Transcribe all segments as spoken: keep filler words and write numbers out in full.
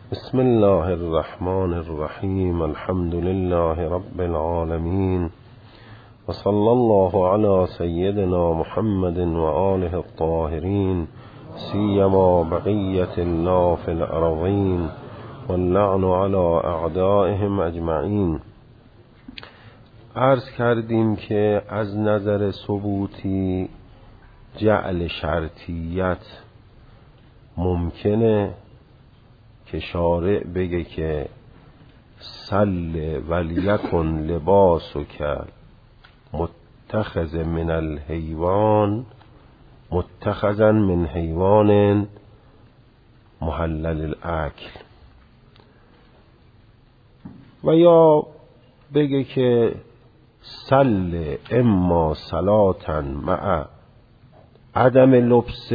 بسم الله الرحمن الرحیم. الحمد لله رب العالمین و صلی الله علی سیدنا محمد و آله الطاهرین سیما بقیة الله فی الارضین واللعن علی اعدائهم اجمعین. عرض کردیم که از نظر ثبوتی جعل شرطیت ممکنه که شارع بگه که سل ولیکن لباسک متخذ من الحیوان متخذا من حیوان محلل الاکل، و یا بگه که سل اما صلاة مع عدم لبس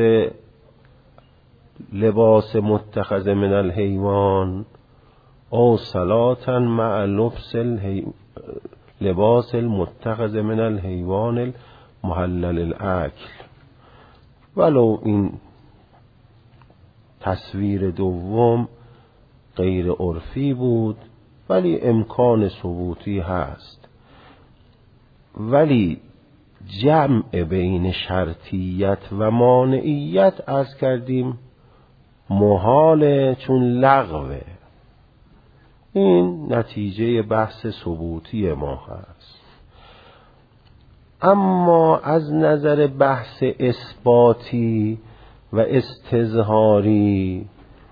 لباس متخذ من الحیوان او صلاة مع لبس الحی... لباس المتخذ من الحیوان المحلل الاکل. ولو این تصویر دوم غیر عرفی بود ولی امکان ثبوتی هست، ولی جمع بین شرطیت و مانعیت از کردیم محاله، چون لغوه. این نتیجه بحث ثبوتی ما هست. اما از نظر بحث اثباتی و استظهاری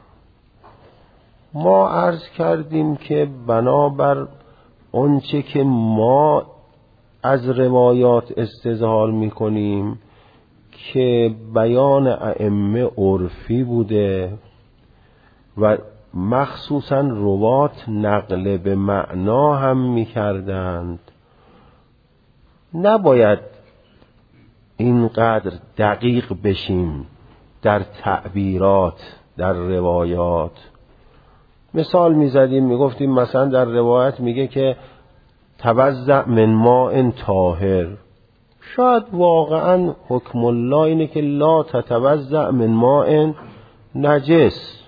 ما عرض کردیم که بنابر آنچه که ما از روایات استظهار میکنیم که بیان ائمه عرفی بوده و مخصوصا روات نقل به معنا هم میکردند، نباید اینقدر دقیق بشیم در تعبیرات در روایات. مثال میزدیم میگفتیم مثلا در روایت میگه که توضأ من ماء طاهر، شاید واقعا حکم الله اینه که لا تتوضأ من ماء نجس،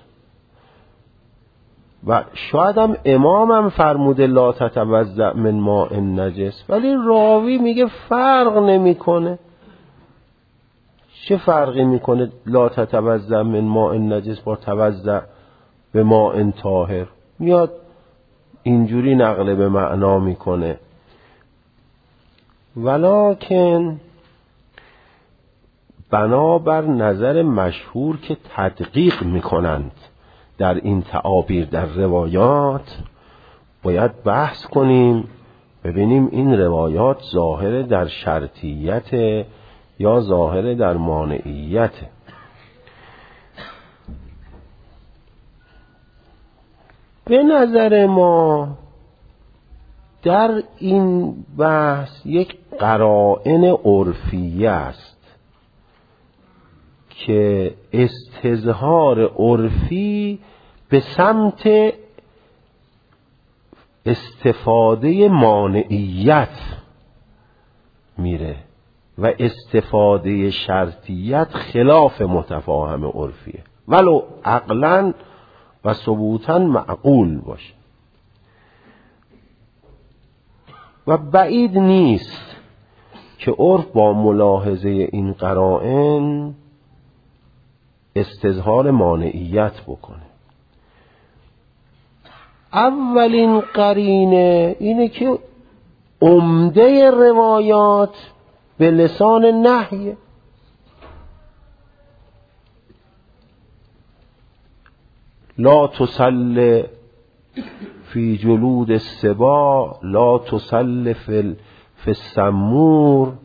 و شاید هم امام هم فرموده لا تتوضأ من ماء نجس، ولی راوی میگه فرق نمیکنه. چه فرقی میکنه لا تتوضأ من ماء نجس با توضأ به ماء طاهر؟ میاد اینجوری نقل به معنا میکنه. ولکن بنابر نظر مشهور که تدقیق میکنند در این تعابیر در روایات، باید بحث کنیم ببینیم این روایات ظاهر در شرطیت یا ظاهر در مانعیت. به نظر ما در این بحث یک قرائن عرفیه است که استظهار عرفی به سمت استفاده مانعیت میره و استفاده شرطیت خلاف متفاهم عرفیه، ولو عقلاً و ثبوتاً معقول باشه. و بعید نیست که عرف با ملاحظه این قرائن استظهار مانعیت بکنه. اولین قرینه اینه که عمده روایات به لسان نهیه. لا تصل فی جلود السباع لا تصل فی السمور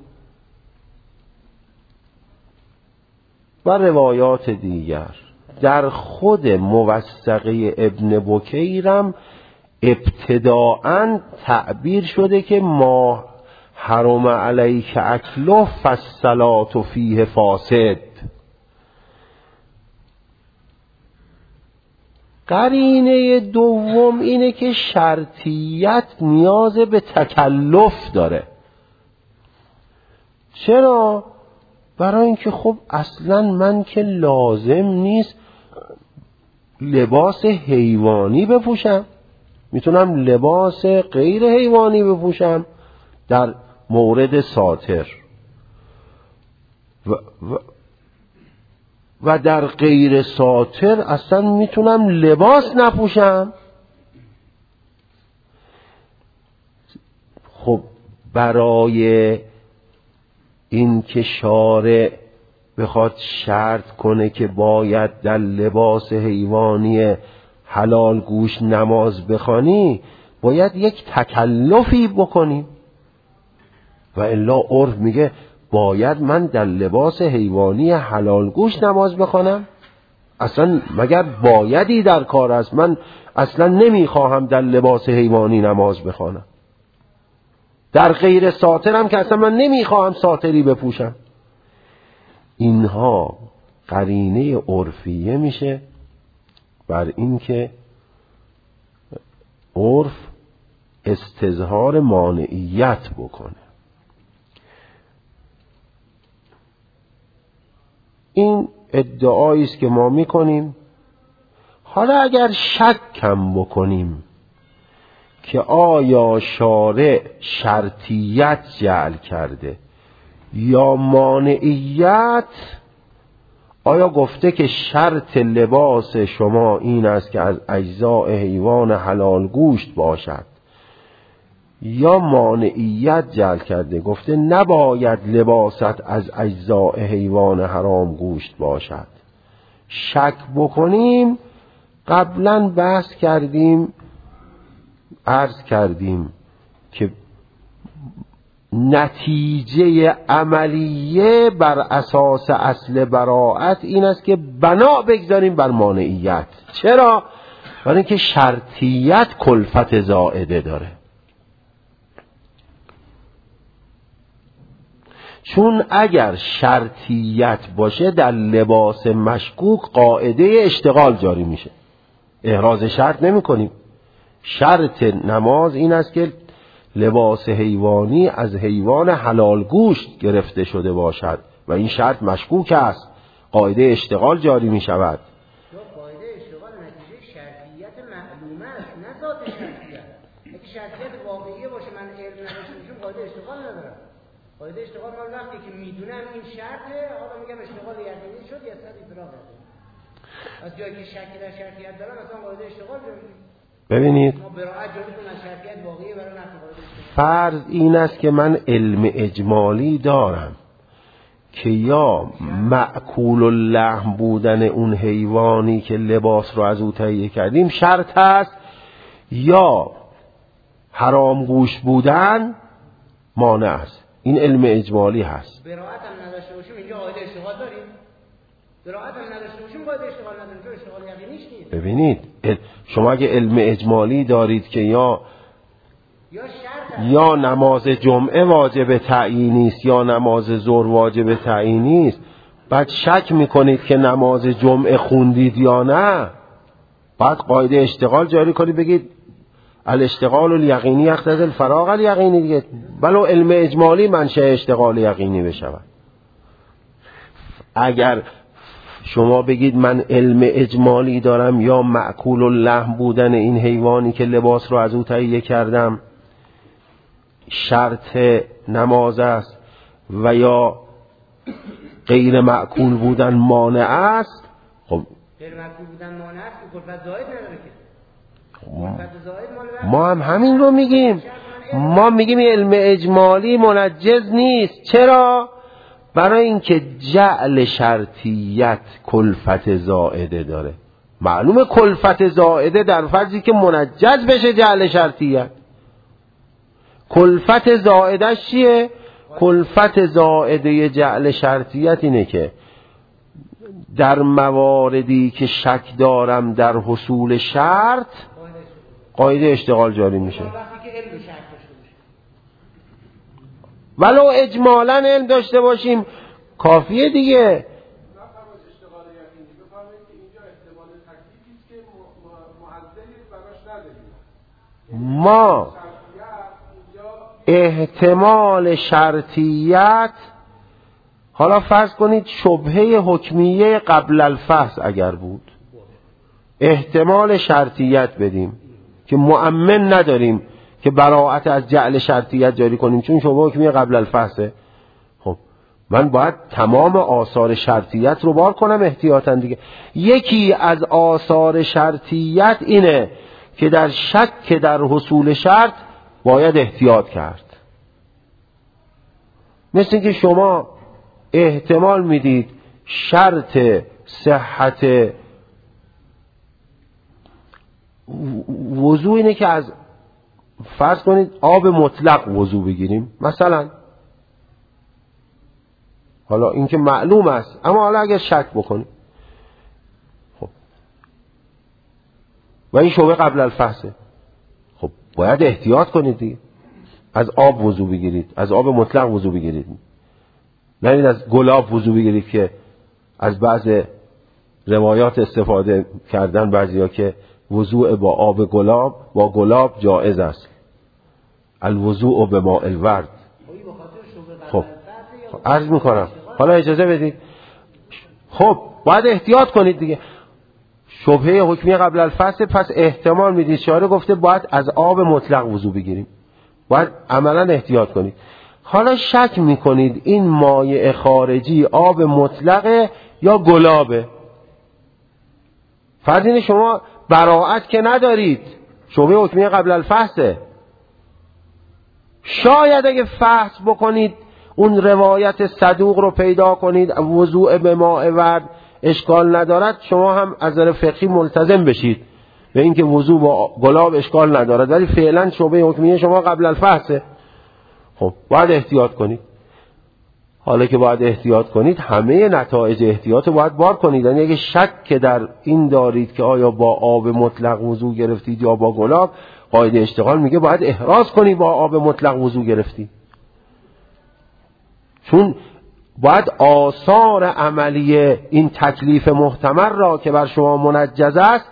و روایات دیگر. در خود موثقه ابن بکیرم ابتداءً تعبیر شده که ما حرم علیک اکله فالصلاة فیه فاسد. قرینه دوم اینه که شرطیت نیاز به تکلف داره. چرا؟ برای اینکه خب اصلا من که لازم نیست لباس حیوانی بپوشم، میتونم لباس غیر حیوانی بپوشم در مورد ساتر و, و, و در غیر ساتر اصلا میتونم لباس نپوشم. خب برای این که شارع بخواد شرط کنه که باید در لباس حیوانی حلال گوش نماز بخوانی، باید یک تکلفی بکنیم و الا عرف میگه باید من در لباس حیوانی حلال گوش نماز بخوانم؟ اصلا مگر بایدی در کار است؟ من اصلا نمیخواهم در لباس حیوانی نماز بخوانم. در غیر ساترم که اصلا من نمیخواهم ساتری بپوشم. اینها قرینه عرفیه میشه بر این که عرف استظهار مانعیت بکنه. این ادعایی است که ما میکنیم. حالا اگر شک کم بکنیم که آیا شارع شرطیت جعل کرده یا مانعیت، آیا گفته که شرط لباس شما این است که از اجزاء حیوان حلال گوشت باشد، یا مانعیت جعل کرده گفته نباید لباست از اجزاء حیوان حرام گوشت باشد؟ شک بکنیم. قبلا بحث کردیم، عرض کردیم که نتیجه عملیه بر اساس اصل براءت این است که بنا بگذاریم بر مانعیت. چرا؟ برای اینکه شرطیت کلفت زائده داره. چون اگر شرطیت باشه در لباس مشکوک قاعده اشتغال جاری میشه، احراز شرط نمی کنیم. شرط نماز این است که لباس حیوانی از حیوان حلال گوشت گرفته شده باشد و این شرط مشکوک است، قاعده اشتغال جاری می شود. قاعده اشتغال نتیجه شرطیت معلومه است، نه ذات شرطیت. اگه شرطیت واقعیه باشه من علم نداشته باشم قاعده اشتغال ندارم. قاعده اشتغال من وقتی که میدونم این شرطه، حالا میگم اشتغال یقینی شد یا صد ادراک کرده. از جایی که شک در شرطیت دارم مثلا قاعده اشتغال جاری. ببینید فرض این است که من علم اجمالی دارم که یا مأکول اللحم بودن اون حیوانی که لباس رو از او تهیه کردیم شرط هست، یا حرام گوشت بودن مانع است. این علم اجمالی هست. براءت هم نداشته باشیم اینجا قاعده اشتغال داریم. براءت هم نداشته باشیم قاعده اشتغال نداریم، چون اشتغال یقینی نیست. ببینید شما اگه علم اجمالی دارید که یا یا, یا نماز جمعه واجب تعیینی است یا نماز ظهر واجب تعیینی است، بعد شک میکنید که نماز جمعه خوندید یا نه، بعد قاعده اشتغال جاری کنید بگید الاشتغال الیقینی یقتضی الفراغ الیقینی دیگه، ولو علم اجمالی منشأ اشتغال یقینی بشود. اگر شما بگید من علم اجمالی دارم یا مأکول اللحم بودن این حیوانی که لباس رو از او تهیه کردم شرط نماز است و یا غیر مأکول بودن مانع است، خب غیر مأکول بودن مانع است که کلفت زائد نداره که. ما هم همین رو میگیم. ما میگیم علم اجمالی منجز نیست. چرا؟ برای اینکه جعل شرطیت کلفت زائده داره. معلومه کلفت زائده در فرضی که منجز بشه جعل شرطیت. کلفت زائدش چیه؟ کلفت زائده جعل شرطیت اینه که در مواردی که شک دارم در حصول شرط قاعده اشتغال جاری میشه. ولو اجمالا علم داشته باشیم کافیه دیگه. ما احتمال شرطیت، حالا فرض کنید شبهه حکمیه قبل الفحص اگر بود، احتمال شرطیت بدیم که مؤمن نداریم که براءت از جعل شرطیت جاری کنیم، چون شبهه حکمیه قبل الفحصه. خب من باید تمام آثار شرطیت رو بار کنم احتیاطاً دیگه. یکی از آثار شرطیت اینه که در شک در حصول شرط باید احتیاط کرد. مثل اینکه شما احتمال میدید شرط صحت وضو اینه که از فرض کنید آب مطلق وضو بگیریم مثلا، حالا این که معلوم است، اما حالا اگر شک بکنیم خب و این شبهه قبل الفحصه، خب باید احتیاط کنید دیگه، از آب وضو بگیرید، از آب مطلق وضو بگیرید، نرید از گلاب وضو بگیرید که از بعض روایات استفاده کردن بعضیا که وضوء با آب گلاب با گلاب جائز است، الوضوء بماء الورد. خب عرض میکنم حالا اجازه بدید، خب باید احتیاط کنید دیگه، شبهه حکمی قبل الفحص، پس احتمال میدید شارع گفته باید از آب مطلق وضو بگیریم، باید عملا احتیاط کنید. حالا شک میکنید این مایع خارجی آب مطلقه یا گلابه، فرض اینه شما براءت که ندارید، شبهه حکمی قبل الفحصه، شاید اگه فحص بکنید اون روایت صدوق رو پیدا کنید وضوء به ماء ورد اشکال ندارد، شما هم از نظر فقهی ملتزم بشید به اینکه وضوء با گلاب اشکال ندارد، ولی فعلا شبهه حکمی شما قبل الفحصه. خب باید احتیاط کنید. حالا که باید احتیاط کنید همه نتایج احتیاط رو باید بار کنید، یعنی اگه شک در این دارید که آیا با آب مطلق وضو گرفتید یا با گلاب، قاعده اشتغال میگه باید احراز کنید با آب مطلق وضو گرفتید، چون باید آثار عملی این تکلیف محتمل را که بر شما منجز است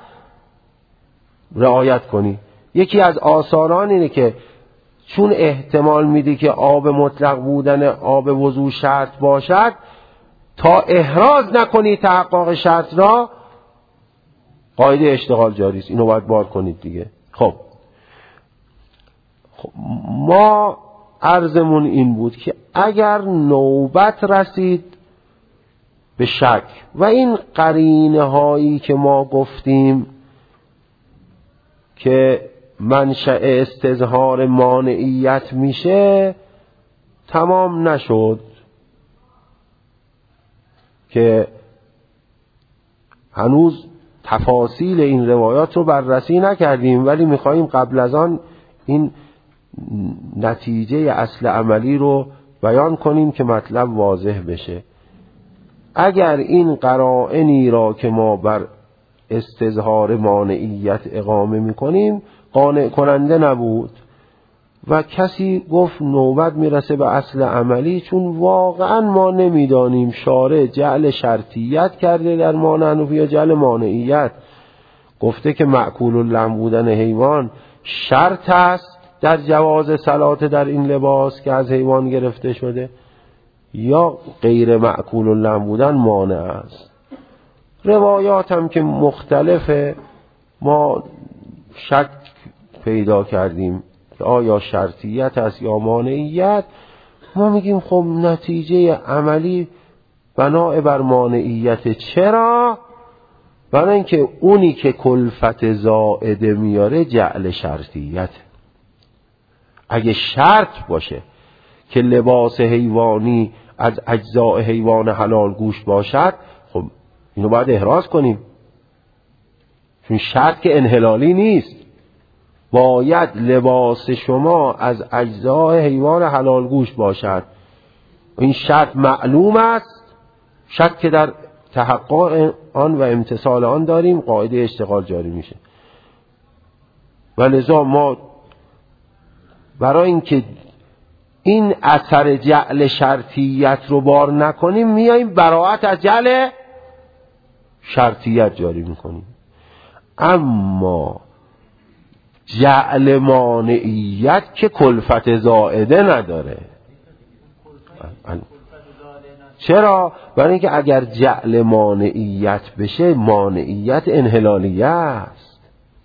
رعایت کنید. یکی از آثاران اینه که چون احتمال میدی که آب مطلق بودن آب وضو شرط باشد، تا احراز نکنی تحقق شرط را قاعده اشتغال جاری است، اینو باید بار کنید دیگه. خب خب ما عرضمون این بود که اگر نوبت رسید به شک و این قرینه هایی که ما گفتیم که منشأ استظهار مانعیت میشه تمام نشد، که هنوز تفاصیل این روایات رو بررسی نکردیم، ولی میخواییم قبل از آن این نتیجه اصل عملی رو بیان کنیم که مطلب واضح بشه. اگر این قرائنی را که ما بر استظهار مانعیت اقامه میکنیم قانع کننده نبود و کسی گفت نوبت میرسه به اصل عملی، چون واقعا ما نمیدانیم شارع جعل شرطیت کرده در ما حنفی یا جعل مانعیت، گفته که مأکول اللحم بودن حیوان شرط است در جواز صلات در این لباس که از حیوان گرفته شده، یا غیر مأکول اللحم بودن مانع است. روایات هم که مختلفه، ما شک پیدا کردیم که آیا شرطیت است یا مانعیت، ما میگیم خب نتیجه عملی بنا بر مانعیت. چرا؟ برای اینکه اونی که کلفت زائده میاره جعل شرطیت. اگه شرط باشه که لباس حیوانی از اجزاء حیوان حلال گوشت باشد، خب اینو باید احراز کنیم، چون شرط که انحلالی نیست، باید لباس شما از اجزاء حیوان حلال گوشت باشد. این شرط معلوم است، شک که در تحقق آن و امتصال آن داریم، قاعده اشتغال جاری میشه. و لذا ما برای اینکه این اثر جعل شرطیت رو بار نکنیم میاییم براءت از جعل شرطیت جاری میکنیم. اما جعل مانعیت که کلفت زائده نداره. چرا؟ برای اینکه اگر جعل مانعیت بشه، مانعیت انحلالیه است.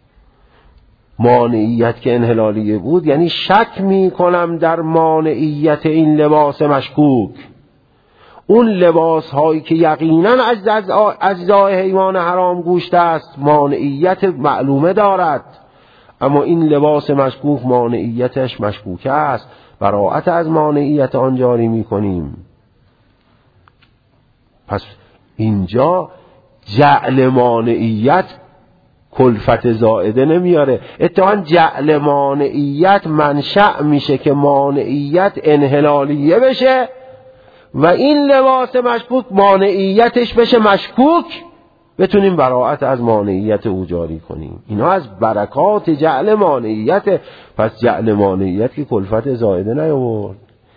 مانعیت که انحلالیه بود یعنی شک می کنم در مانعیت این لباس مشکوک. اون لباس هایی که یقینا از اجزای حیوان حرام گوشت است مانعیت معلومه دارد، اما این لباس مشکوک مانعیتش مشکوک است، براءت از مانعیت آن جاری می کنیم. پس اینجا جعل مانعیت کلفت زائده نمیاره. اتفاقاً جعل مانعیت منشأ میشه که مانعیت انحلالیه بشه و این لباس مشکوک مانعیتش بشه مشکوک، بتونیم براءت از مانعیت او جاری کنیم. اینا از برکات جعل مانعیت. پس جعل مانعیت که کلفت زائده نیاورد.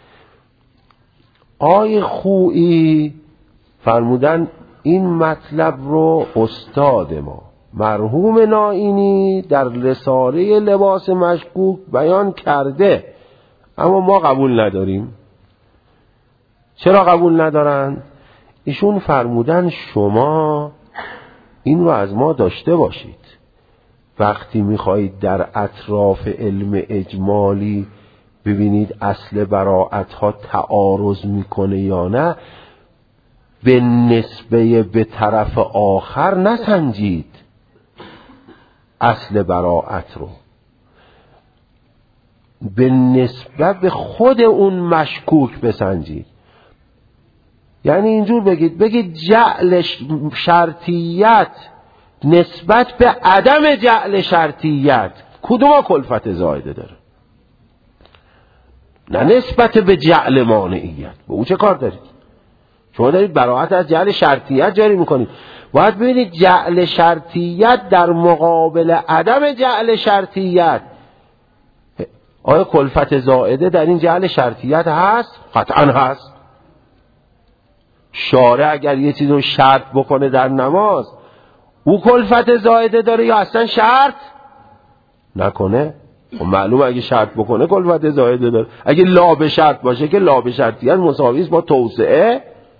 آی خویی فرمودن این مطلب رو استاد ما مرحوم نائینی در رساله لباس مشکوک بیان کرده، اما ما قبول نداریم. چرا قبول ندارن؟ ایشون فرمودن شما این رو از ما داشته باشید، وقتی میخواهید در اطراف علم اجمالی ببینید اصل براءت ها تعارض میکنه یا نه، به نسبه به طرف آخر نسنجید اصل براءت رو، به نسبه به خود اون مشکوک بسنجید. یعنی اینجور بگید بگید جعل شرطیت نسبت به عدم جعل شرطیت کدوم کلفت زائده داره، نه نسبت به جعل مانعیت. به او چه کار دارید؟ شما دارید براءت از جعل شرطیت جاری میکنید. باید ببینید جعل شرطیت در مقابل عدم جعل شرطیت، آیا کلفت زائده در این جعل شرطیت هست؟ قطعا هست. شارع اگر یه چیز رو شرط بکنه در نماز، او کلفت زائده داره یا اصلا شرط نکنه؟ خب معلومه اگه شرط بکنه کلفت زائده داره. اگه لا به شرط باشه که لا به شرطیت مساوی است با توسعه.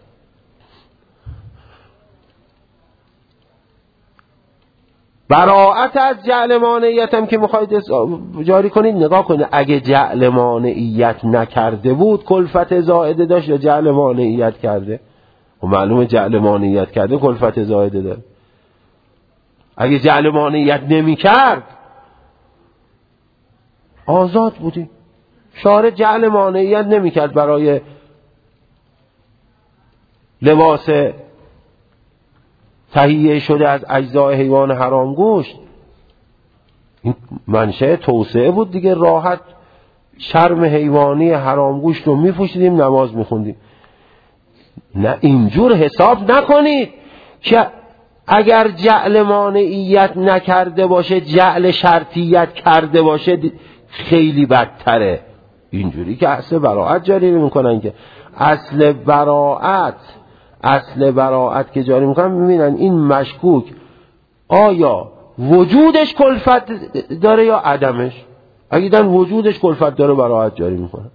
براءت از جعل مانعیت هم که میخواید جاری کنید، نگاه کنید اگه جعل مانعیت نکرده بود کلفت زائده داشت یا جعل مانعیت کرده؟ و معلومه جعل مانعیت کرده کلفت زائده داره. اگه جعل مانعیت نمی کرد آزاد بودیم. شارع جعل مانعیت نمی کرد برای لباس تهیه شده از اجزای حیوان حرام گوشت، این منشأ توسعه بود دیگه. راحت شرم حیوانی حرام گوشت رو می‌پوشیدیم نماز می‌خوندیم. نه اینجور حساب نکنید که اگر جعل مانعیت نکرده باشه جعل شرطیت کرده باشه خیلی بدتره. اینجوری که اصل براءت جاری میکنن که اصل براءت اصل براءت که جاری میکنن ببینن این مشکوک آیا وجودش کلفت داره یا عدمش. اگه دیدن وجودش کلفت داره براءت جاری میکنن.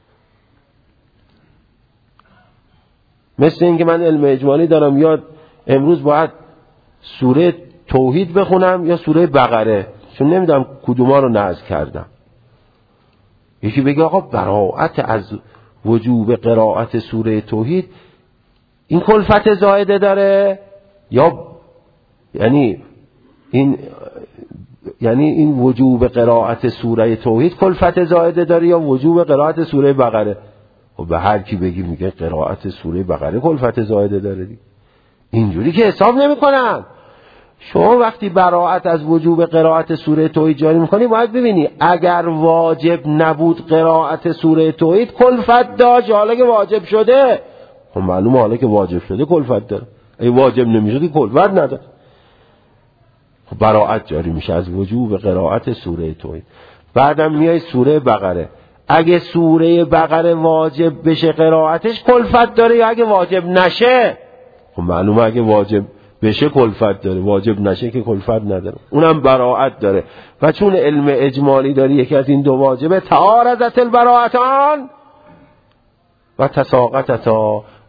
مثل این که من علم اجمالی دارم یا امروز باید سوره توحید بخونم یا سوره بقره، چون نمیدونم کدوما رو نازل کردم. یکی بگه آقا براءت از وجوب قرائت سوره توحید این کلفت زائده داره یا یعنی این یعنی این وجوب قرائت سوره توحید کلفت زائده داره یا وجوب قرائت سوره بقره. و به هر کی بگی میگه قرائت سوره بقره کلفت زائده داره دی. اینجوری که حساب نمی‌کنن. شما وقتی براءت از وجوب قرائت سوره توحید جاری می‌کنی باید ببینی اگر واجب نبود قرائت سوره توحید کلفت داشت، حالا که واجب شده خب معلومه حالا که واجب شده کلفت داره. اگه واجب نمی‌شد کلفت نداره. خب براءت جاری میشه از وجوب قرائت سوره توحید. بعدم میای سوره بقره، اگه سوره بقره واجب بشه قرائتش کلفت داره یا اگه واجب نشه؟ خب معلومه اگه واجب بشه کلفت داره، واجب نشه که کلفت نداره. اونم براءت داره. و چون علم اجمالی داری یکی از این دو واجبه تعارضت البراءتان و تساقطتا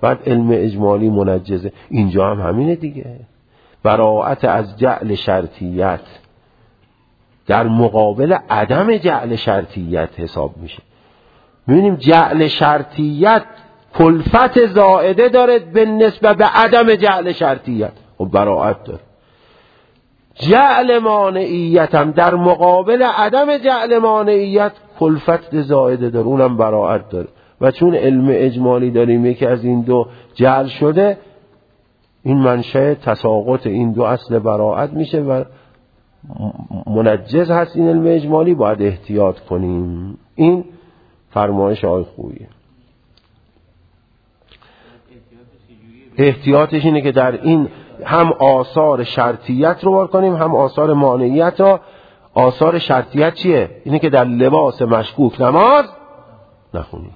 بعد علم اجمالی منجزه. اینجا هم همینه دیگه. براءت از جعل شرطیت در مقابل عدم جعل شرطیت حساب میشه. میبینیم جعل شرطیت کلفت زائده داره به نسبت به عدم جعل شرطیت، خب براءت داره. جعل مانعیت هم در مقابل عدم جعل مانعیت کلفت زائده داره، اونم براءت داره. و چون علم اجمالی داریم یکی از این دو جعل شده، این منشأ تساقط این دو اصل براءت میشه و منجز هست این علم اجمالی، باید احتیاط کنیم. این فرمایش آقای خوییه. احتیاطش اینه که در این هم آثار شرطیت رو بار کنیم هم آثار مانعیت رو. آثار شرطیت چیه؟ اینه که در لباس مشکوک نماز نخونیم.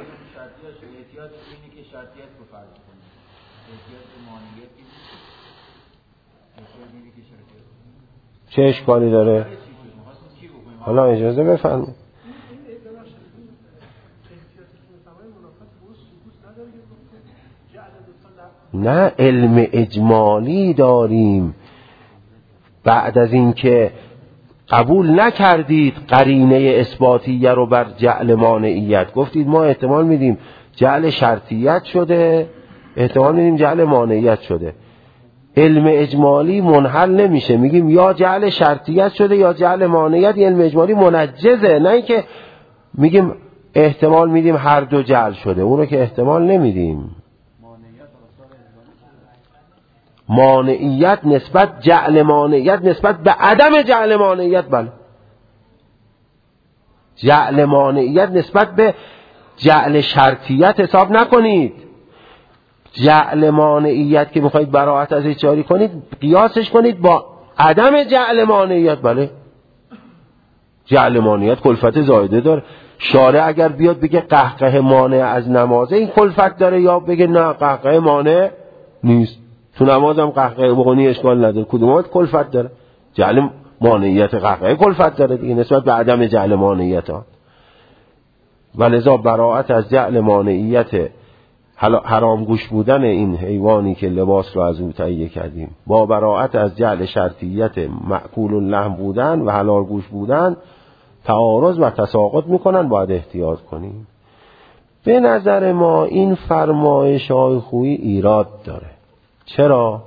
چه اشکالی داره؟ حالا اجازه بفرمایید. نه علم اجمالی داریم. بعد از اینکه قبول نکردید قرینه اثباتیه رو بر جعل مانعیت، گفتید ما احتمال میدیم جعل شرطیت شده، احتمال میدیم جعل مانعیت شده. علم اجمالی منحل نمیشه، میگیم یا جعل شرطیت شده یا جعل مانعیت. علم اجمالی منجزه، نه اینکه میگیم احتمال میدیم هر دو جعل شده، اونو که احتمال نمیدیم. مانعیت نسبت جعل مانعیت نسبت به عدم جعل مانعیت، بله. جعل مانعیت نسبت به جعل شرطیت حساب نکنید. جعل مانعیت که میخواید براءت ازش جاری کنید قیاسش کنید با عدم جعل مانعیت، بله. جعل مانعیت کلفت زائده داره. شارع اگر بیاد بگه قهقه مانع از نمازه، این کلفت داره، یا بگه نه قهقه مانع نیست، تو نمازم قهقه بخونی اشکال نداره، کدومات کلفت داره؟ جعل مانعیت قهقه کلفت داره دیگه نسبت به عدم جعل مانعیت ها. ولذا براءت از جعل مانعیت حرام گوش بودن این حیوانی که لباس رو از او تهیه کردیم با براءت از جعل شرطیت مأکول اللحم بودن و حلال گوش بودن تعارض و تساقط میکنن، باید احتیاط کنیم. به نظر ما این فرمایش های خویی ایراد داره. چرا؟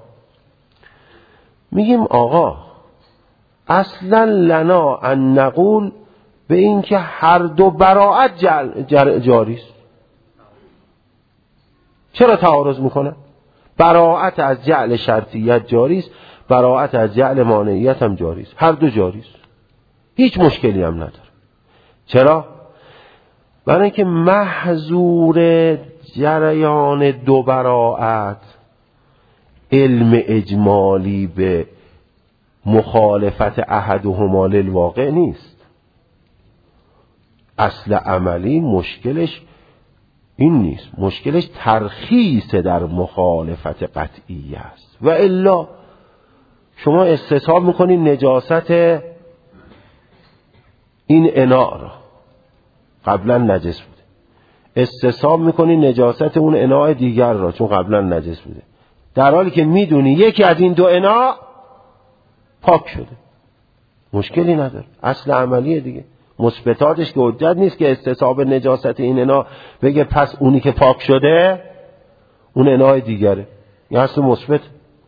میگیم آقا اصلا لنا ان نقول به این که هر دو براءت جاری است. چرا تعارض میکنه؟ براءت از جعل شرطیت جاری است، براءت از جعل مانعیت هم جاری است، هر دو جاری است، هیچ مشکلی هم نداره. چرا؟ برای اینکه محظور جریان دو براءت علم اجمالی به مخالفت احدهما للواقع نیست. اصل عملی مشکلش این نیست، مشکلش ترخیص در مخالفت قطعی است. و الا شما استصحاب میکنید نجاست این اناء را، قبلا نجس بوده، استصحاب میکنید نجاست اون اناء دیگر را چون قبلا نجس بوده، در حالی که میدونی یکی از این دو اناء پاک شده، مشکلی نداره. اصل عملیه دیگه. مثبتاتش که حجت نیست که استصحاب نجاست این اناء بگه پس اونی که پاک شده اون اناء دیگره، یا اصل مثبت.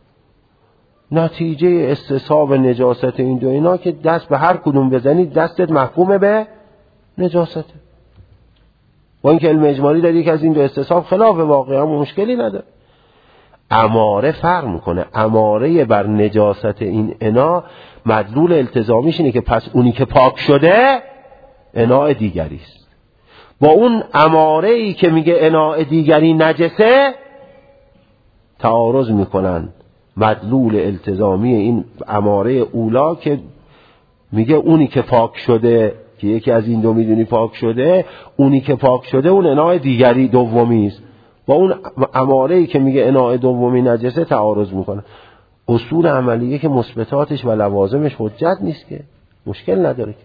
نتیجه استصحاب نجاست این دو اناء که دست به هر کدوم بزنید دستت محکومه به نجاسته. با اینکه علم اجمالی داره که از این دو استصحاب خلاف واقع، هم مشکلی نداره. اماره فرق میکنه. اماره بر نجاست این اناء مدلول التزامیش اینه که پس اونی که پاک شده اناء دیگری است. با اون اماره‌ای که میگه اناء دیگری نجسه تعارض میکنن. مدلول التزامی این اماره اولا که میگه اونی که پاک شده، که یکی از این دو میدونی پاک شده، اونی که پاک شده اون اناء دیگری دومی است، با اون اماره‌ای که میگه اناء دومی نجسه تعارض میکنه. اصول عملیه که مثبتاتش و لوازمش حجت نیست که، مشکل نداره که.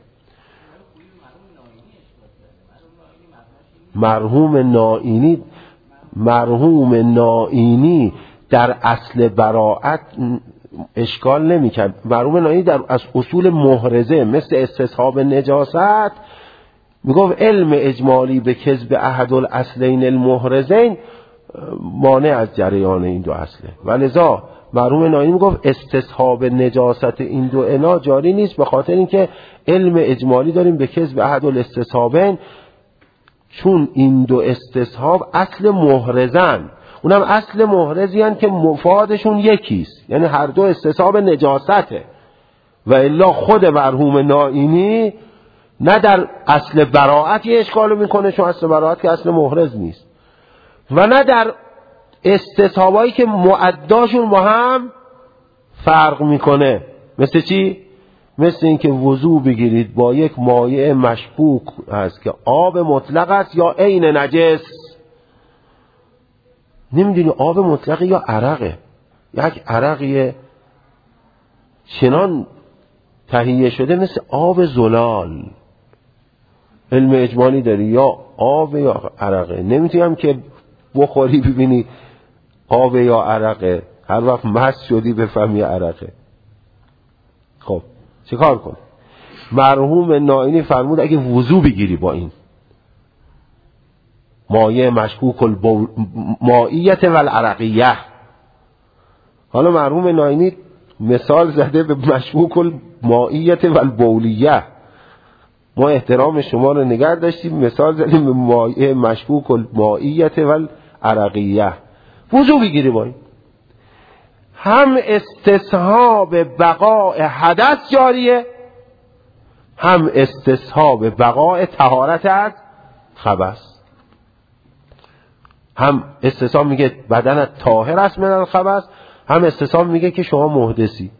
مرحوم نائینی مرحوم نائینی در اصل براءت اشکال نمی کرد. مرحوم نائینی در از اصول محرزه مثل استصحاب نجاست میگفت علم اجمالی به کذب احد الاصلین المحرزین مانع از جریان این دو اصله، ولذا مرحوم نائینی میگفت استصحاب نجاست این دو انا جاری نیست، به خاطر اینکه علم اجمالی داریم به کذب احد الاستصحابین، چون این دو استصحاب اصل محرزن، اونم اصل محرزی هن که مفادشون یکیست، یعنی هر دو استصحاب نجاسته. و الا خود مرحوم نائینی نه در اصل براءت یه اشکالو میکنه، چون اصل براءت که اصل محرز نیست، و نه در استصحابایی که معداشون با هم فرق میکنه. مثل چی؟ مثل اینکه وضو بگیرید با یک مایع مشکوک هست که آب مطلق است یا عین نجس، نمیدونی آب مطلق یا عرقه، یک عرقیه چنان تهیه شده مثل آب زلال، علم اجمالی داری یا آب یا عرقه، نمیتونیم که بخوری ببینی آب یا عرقه، هر وقت مست شدی بفهمی عرقه. خب چه کار کن؟ مرحوم نائینی فرمود اگه وضو بگیری با این مایه مشکوک المائیت و العرقیه، حالا مرحوم نائینی مثال زده به مشکوک المائیت و البولیه، ما احترام شما رو نگه داشتیم، مثال زدیم به مایه مشکوک المائیت و العرقیه، وضو بگیری با این، هم استصحاب بقاء حدث جاریه، هم استصحاب بقاء طهارت از خبث. هم استصحاب میگه بدنت طاهر است من الخبث، هم استصحاب میگه که شما محدثی.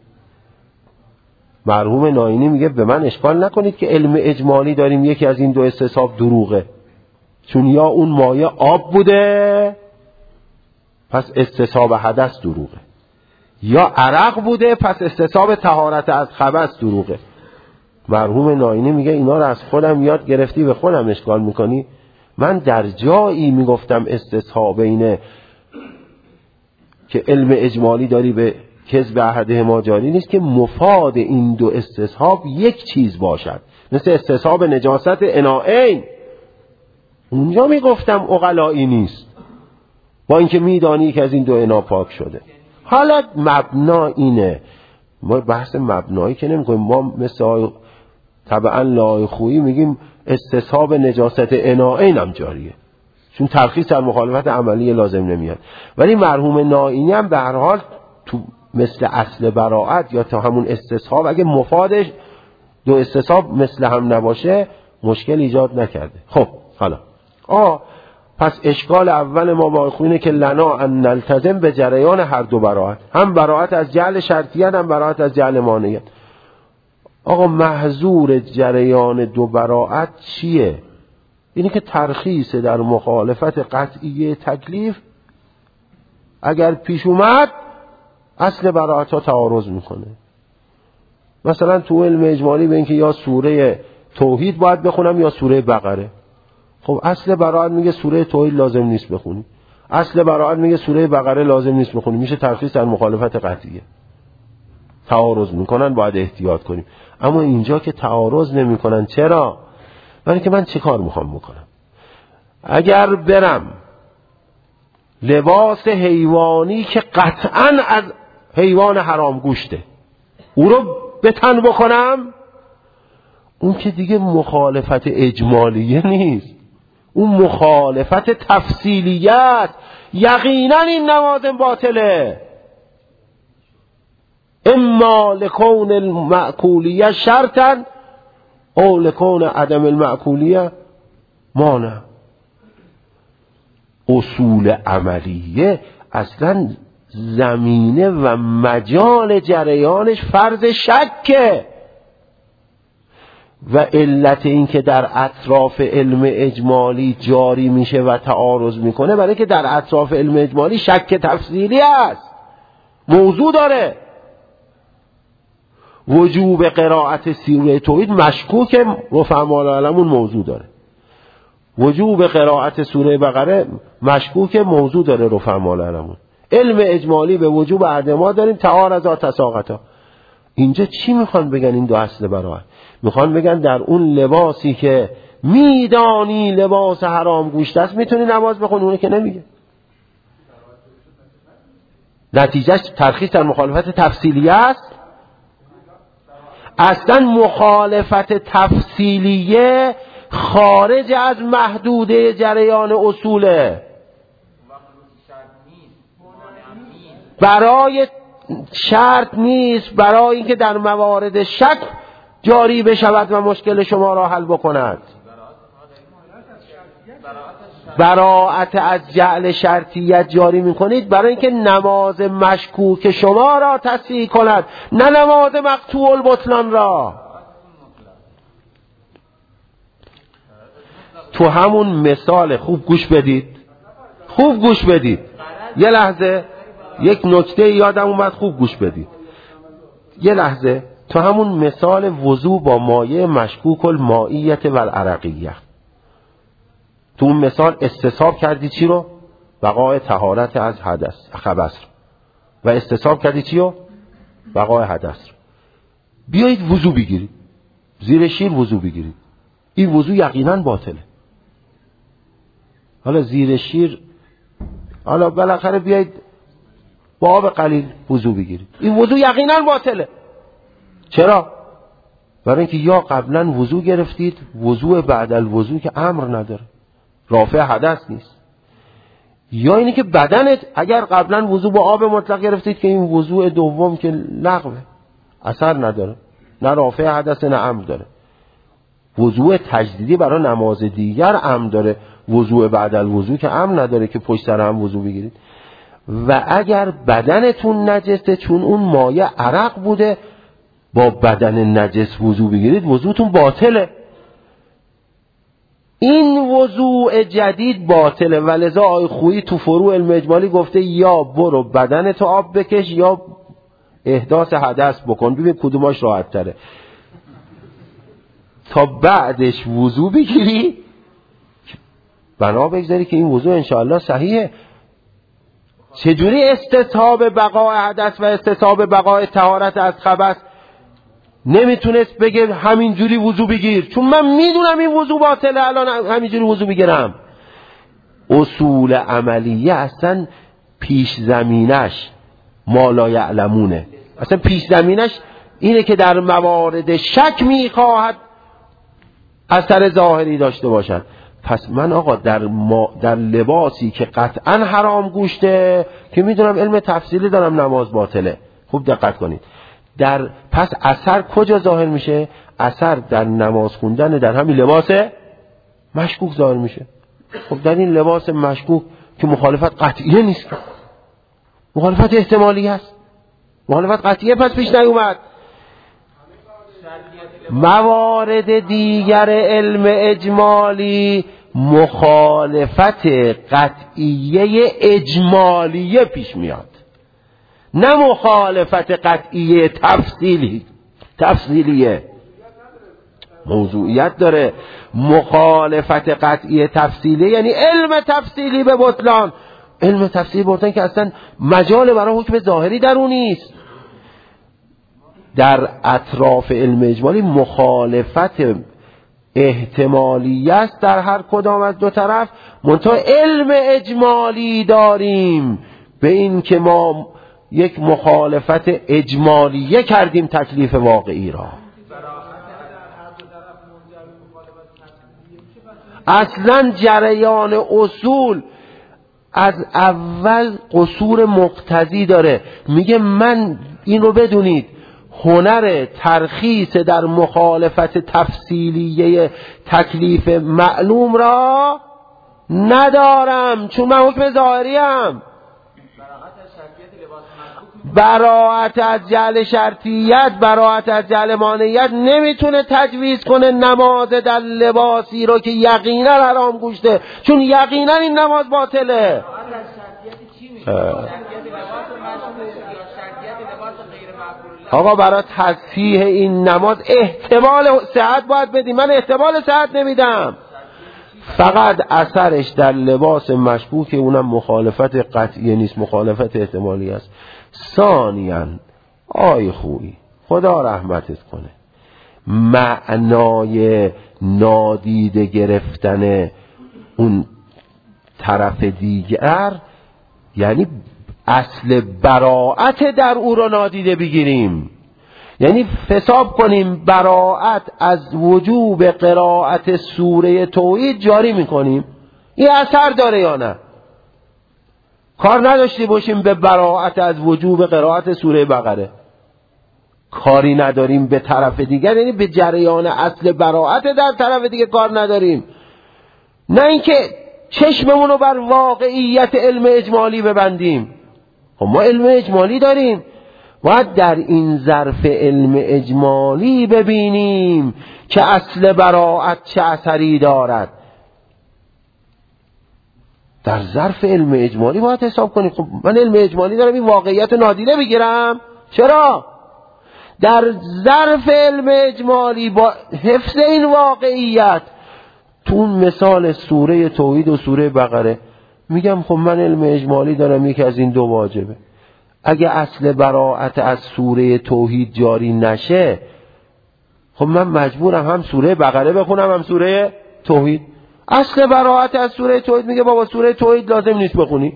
مرحوم نائینی میگه به من اشکال نکنید که علم اجمالی داریم یکی از این دو استصحاب دروغه، چون یا اون مایه آب بوده پس استصحاب حدث دروغه، یا عرق بوده پس استصحاب طهارت از خبث دروغه. مرحوم نائینی میگه اینا رو از خودم یاد گرفتی به خودم اشکال میکنی. من در جایی میگفتم استصحاب اینه که علم اجمالی داری به کذب احدهما جاری نیست که مفاد این دو استصحاب یک چیز باشد، مثل استصحاب نجاست اناءین، اونجا میگفتم عقلایی نیست، با اینکه میدانی که از این دو انا پاک شده. حالا مبنا اینه، ما بحث مبنایی که نمی کنیم، ما مثل طبعا لای خویی میگیم استصحاب نجاست اناءین هم جاریه، چون ترخیص در مخالفت عملی لازم نمیاد. ولی مرحوم نائینی هم به هر حال تو مثل اصل براءت یا تا همون استصحاب اگه مفادش دو استصحاب مثل هم نباشه مشکل ایجاد نکرده. خب حالا آه پس اشکال اول ما با اینه که لنا ان نلتزم به جریان هر دو براءت، هم براءت از جعل شرطیت هم براءت از جعل مانعیت. آقا محظور جریان دو براءت چیه؟ اینی که ترخیص در مخالفت قطعی تکلیف اگر پیش اومد اصل براءت ها تعارض میکنه. مثلا تو علم اجمالی به اینکه یا سوره توحید باید بخونم یا سوره بقره، خب اصل براءت میگه سوره توحید لازم نیست بخونی، اصل براءت میگه سوره بقره لازم نیست بخونی، میشه ترخیص در مخالفت قطعیه، تعارض میکنن، باید احتیاط کنیم. اما اینجا که تعارض نمیکنن، چرا؟ برای که من چه کار میخوام بکنم؟ اگر برم لباس حیوانی که قطعاً از حیوان حرام گوشته او رو به تن بکنم، اون که دیگه مخالفت اجمالیه نیست، اون مخالفت تفصیلیت. یقینا این نمازم باطله، اما لکون المعقولیه شرطا او لکون عدم المعقولیه مانع. اصول عملیه اصلا زمینه و مجال جریانش فرض شکه، و علت این که در اطراف علم اجمالی جاری میشه و تعارض میکنه برای که در اطراف علم اجمالی شک تفصیلی است، موضوع داره. وجوب قرائت سوره توحید مشکوک، رفعا العلمون موضوع داره. وجوب قرائت سوره بقره مشکوک موضوع داره رو فرمال علمون. علم اجمالی به وجوب اعدما داریم تعارضا تساقطا. اینجا چی میخوان بگن این دو اصل براءت؟ میخوان بگن در اون لباسی که میدانی لباس حرام گوشت است میتونی نماز بخونی، اونه که نمیگه. نتیجهش ترخیص در مخالفت تفصیلیه است. اصلا مخالفت تفصیلیه خارج از محدوده جریان اصوله. برای شرط نیست، برای اینکه در موارد شک جاری بشود و مشکل شما را حل بکند. براءت از جعل شرطیت جاری میکنید برای اینکه نماز مشکوک شما را تصحیح کند، نه نماز مقطوع البطلان را. تو همون مثال خوب گوش بدید، خوب گوش بدید یه لحظه، یک نکته یادم اومد، خوب گوش بدید یه لحظه. تو همون مثال وضو با مایع مشکوک المائیت و العرقیه، تو اون مثال استصحاب کردی چی رو؟ بقای طهارت از حدث خبث رو. و استصحاب کردی چی رو؟ بقای حدث رو. بیایید وضو بگیرید، زیر شیر وضو بگیرید، این وضو یقینا باطله. حالا زیر شیر، حالا بالاخره بیایید با آب قلیل وضو بگیرید، این وضو یقینا باطله. چرا؟ برای اینکه یا قبلا وضو گرفتید، وضو بعد الوضو که امر نداره، رافع حدث نیست، یا اینی که بدنت اگر قبلا وضو با آب مطلق گرفتید که این وضو دوم که لغوه، اثر نداره، نه رافع حدث نه امر داره. وضو تجدیدی برای نماز دیگر امر داره، وضو بعد الوضو که امر نداره که پشت سر هم وضو بگیرید. و اگر بدنتون نجسه، چون اون مایه عرق بوده، با بدن نجس وضو بگیرید، وضوتون باطله. این وضوء جدید باطله. ولذا آقای خویی تو فروع علم اجمالی گفته یا برو بدن تو آب بکش یا احداث حدث بکن، ببین کدوماش راحت تره، تا بعدش وضو بگیری بنا بگذاری که این وضو انشاءالله صحیحه. چجوری استصحاب بقای حدث و استصحاب بقای طهارت از خبث نمیتونست بگه همینجوری وضو بگیر؟ چون من میدونم این وضو باطله، الان همینجوری وضو بگیرم. اصول عملیه اصلا پیش زمینش ما لا یعلمونه، اصلا پیش زمینش اینه که در موارد شک میخواهد اثر ظاهری داشته باشد. پس من آقا در, ما در لباسی که قطعا حرام گوشته که میدونم علم تفصیلی دارم نماز باطله، خوب دقت کنید، در پس اثر کجا ظاهر میشه؟ اثر در نماز خوندن در همین لباس مشکوک ظاهر میشه. خب در این لباس مشکوک که مخالفت قطعیه نیست، مخالفت احتمالی است، مخالفت قطعیه پس پیش نیومد. موارد دیگر علم اجمالی مخالفت قطعیه اجمالیه پیش میاد، نه مخالفت قطعیه تفصیلی تفصیلیه. موضوعیت داره. مخالفت قطعیه تفصیلی یعنی علم تفصیلی به بطلان. علم تفصیلی به بطلان که اصلا مجال برای حکم ظاهری در اون نیست. در اطراف علم اجمالی مخالفت احتمالی است در هر کدام از دو طرف، منتها علم اجمالی داریم به این که ما یک مخالفت اجمالیه کردیم تکلیف واقعی را. اصلا جریان اصول از اول قصور مقتضی داره. میگه من این رو بدونید، هنر ترخیص در مخالفت تفصیلیه تکلیف معلوم را ندارم چون من حکم ظاهریم. براءت از جعل شرطیت، براءت از جعل مانعیت نمیتونه تجویز کنه نماز در لباسی رو که یقینا حرام گوشته، چون یقینا این نماز باطله. آقا برای تصحیح این نماز احتمال صحت باید بدیم، من احتمال صحت نمیدم. فقط اثرش در لباس مشکوک اونم مخالفت قطعی نیست، مخالفت احتمالی است. ثانیاً آی خویی خدا رحمتت کنه، معنای نادیده گرفتن اون طرف دیگر یعنی اصل براءت در او را نادیده بگیریم، یعنی حساب کنیم براءت از وجوب قرائت سوره توحید جاری میکنیم. این اثر داره یا نه؟ کار نداشتی باشیم به براءت از وجوب قرائت سوره بقره، کاری نداریم به طرف دیگر، یعنی به جریان اصل براءت در طرف دیگه کار نداریم، نه اینکه چشممونو بر واقعیت علم اجمالی ببندیم. خب ما علم اجمالی داریم، باید در این ظرف علم اجمالی ببینیم که اصل براءت چه اثری دارد. در ظرف علم اجمالی باید حساب کنیم. خب من علم اجمالی دارم این واقعیت نادیده بگیرم، چرا؟ در ظرف علم اجمالی با حفظ این واقعیت تو اون مثال سوره توحید و سوره بقره میگم خب من علم اجمالی دارم یکی از این دو واجبه. اگه اصل براءت از سوره توحید جاری نشه خب من مجبورم هم سوره بقره بخونم هم سوره توحید. اصل براءت از سوره توحید میگه بابا سوره توحید لازم نیست بخونی،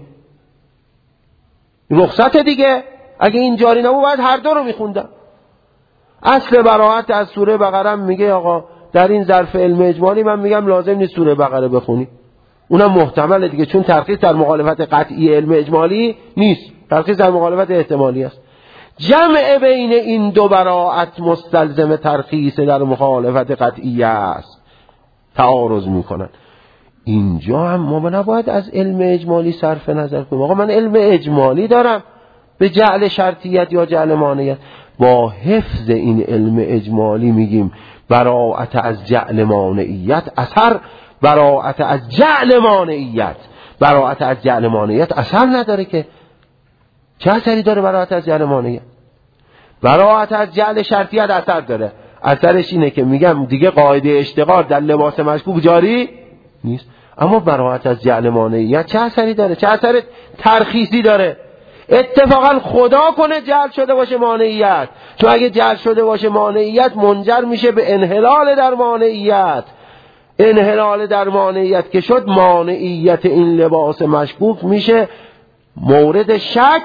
رخصت دیگه. اگه این جاری نبود باید هر دو رو میخوندم. اصل براءت از سوره بقره میگه آقا در این ظرف علم اجمالی من میگم لازم نیست سوره بقره بخونی، اونم محتمله دیگه، چون ترخیص در مخالفت قطعی علم اجمالی نیست، ترخیص در مخالفت احتمالی است. جمع بین این دو براءت مستلزم ترخیص در مخالفت قطعی است، تعارض میکنن. اینجا هم ما نباید از علم اجمالی صرف نظر کنیم. آقا من علم اجمالی دارم به جعل شرطیت یا جعل مانعیت، با حفظ این علم اجمالی میگیم براءت از جعل مانعیت اثر، براءت از جعل مانعیت براءت از جعل مانعیت اثر نداره. که چه اثری داره براءت از جعل مانعیت؟ براءت از جعل شرطیت اثر داره. اثرش اینه که میگم دیگه قاعده اشتغال در لباس مشکوک جاری نیست. اما براءت از جعل مانعیت چه اثری داره؟ چه اثر ترخیصی داره؟ اتفاقا خدا کنه جعل شده باشه مانعیت، چون اگه جعل شده باشه مانعیت منجر میشه به انحلال در مانعیت. انحلال در مانعیت که شد، مانعیت این لباس مشکوک میشه مورد شک.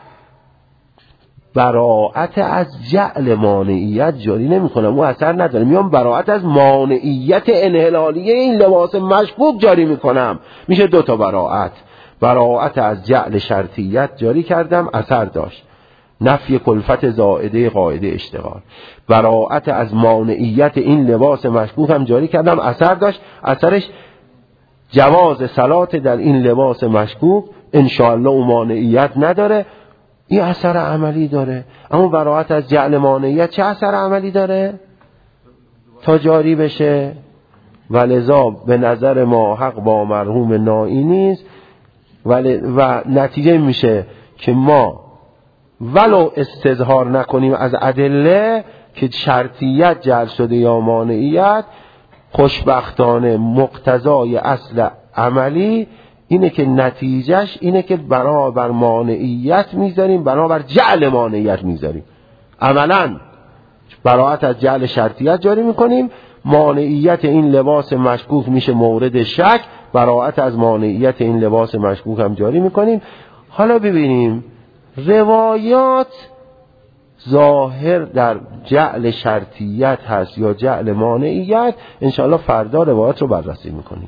براءت از جعل مانعیت جاری نمی کنم، او اثر نداره، میام براءت از مانعیت انحلالیه این لباس مشکوک جاری میکنم، میشه دو تا براءت. براءت از جعل شرطیت جاری کردم، اثر داشت، نفی کلفت زائده قاعده اشتغال. براءت از مانعیت این لباس مشکوک هم جاری کردم، اثر داشت، اثرش جواز صلات در این لباس مشکوک انشاءالله او مانعیت نداره، این اثر عملی داره. اما براءت از جعل مانعیت چه اثر عملی داره؟ تا جاری بشه. ولذا به نظر ما حق با مرحوم نائی نیست و نتیجه میشه که ما ولو استظهار نکنیم از ادله که شرطیت جعل شده یا مانعیت، خوشبختانه مقتضای اصل عملی اینه که نتیجهش اینه که برابر مانعیت میذاریم، برابر جعل مانعیت میذاریم. عملاً براءت از جعل شرطیت جاری میکنیم، مانعیت این لباس مشکوک میشه مورد شک، براءت از مانعیت این لباس مشکوک هم جاری میکنیم. حالا ببینیم روایات ظاهر در جعل شرطیت هست یا جعل مانعیت، انشاءالله فردا روایات رو بررسی میکنیم.